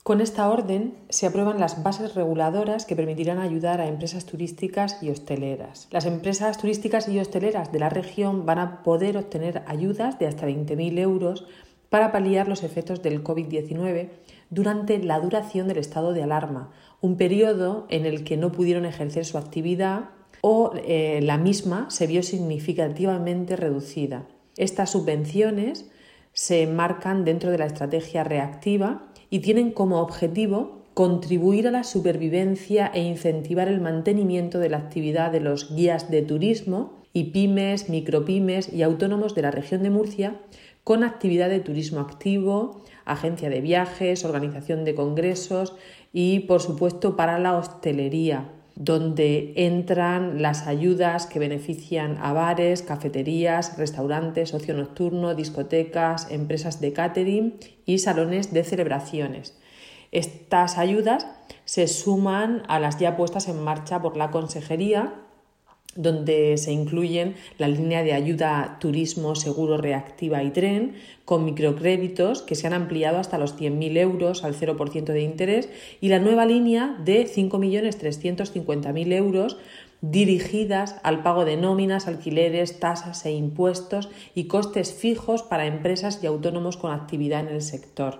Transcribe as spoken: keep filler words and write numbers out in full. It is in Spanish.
Con esta orden se aprueban las bases reguladoras que permitirán ayudar a empresas turísticas y hosteleras. Las empresas turísticas y hosteleras de la región van a poder obtener ayudas de hasta veinte mil euros para paliar los efectos del covid diecinueve durante la duración del estado de alarma, un periodo en el que no pudieron ejercer su actividad o eh, la misma se vio significativamente reducida. Estas subvenciones se enmarcan dentro de la estrategia reactiva y tienen como objetivo contribuir a la supervivencia e incentivar el mantenimiento de la actividad de los guías de turismo y pymes, micropymes y autónomos de la región de Murcia con actividad de turismo activo, agencia de viajes, organización de congresos y, por supuesto, para la hostelería, donde entran las ayudas que benefician a bares, cafeterías, restaurantes, ocio nocturno, discotecas, empresas de catering y salones de celebraciones. Estas ayudas se suman a las ya puestas en marcha por la Consejería, donde se incluyen la línea de ayuda Turismo Seguro Reactiva y Tren, con microcréditos que se han ampliado hasta los cien mil euros al cero por ciento de interés, y la nueva línea de cinco millones trescientos cincuenta mil euros dirigidas al pago de nóminas, alquileres, tasas e impuestos y costes fijos para empresas y autónomos con actividad en el sector.